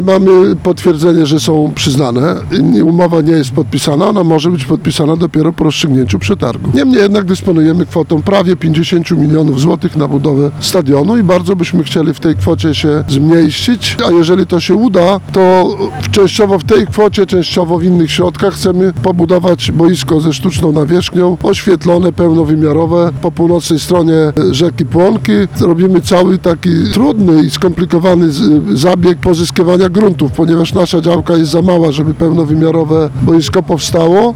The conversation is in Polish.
Mamy potwierdzenie, że są przyznane. Umowa nie jest podpisana, ona może być podpisana dopiero po rozstrzygnięciu przetargu. Niemniej jednak dysponujemy kwotą prawie 50 milionów złotych na budowę stadionu i bardzo byśmy chcieli w tej kwocie się zmieścić, a jeżeli to się uda, to częściowo w tej kwocie, częściowo w innych środkach chcemy pobudować boisko ze sztuczną nawierzchnią, oświetlone, pełnowymiarowe po północnej stronie rzeki Płonki. Robimy cały taki trudny i skomplikowany zabieg pozyskiwania gruntów, ponieważ nasza działka jest za mała, żeby pełnowymiarowe boisko powstało.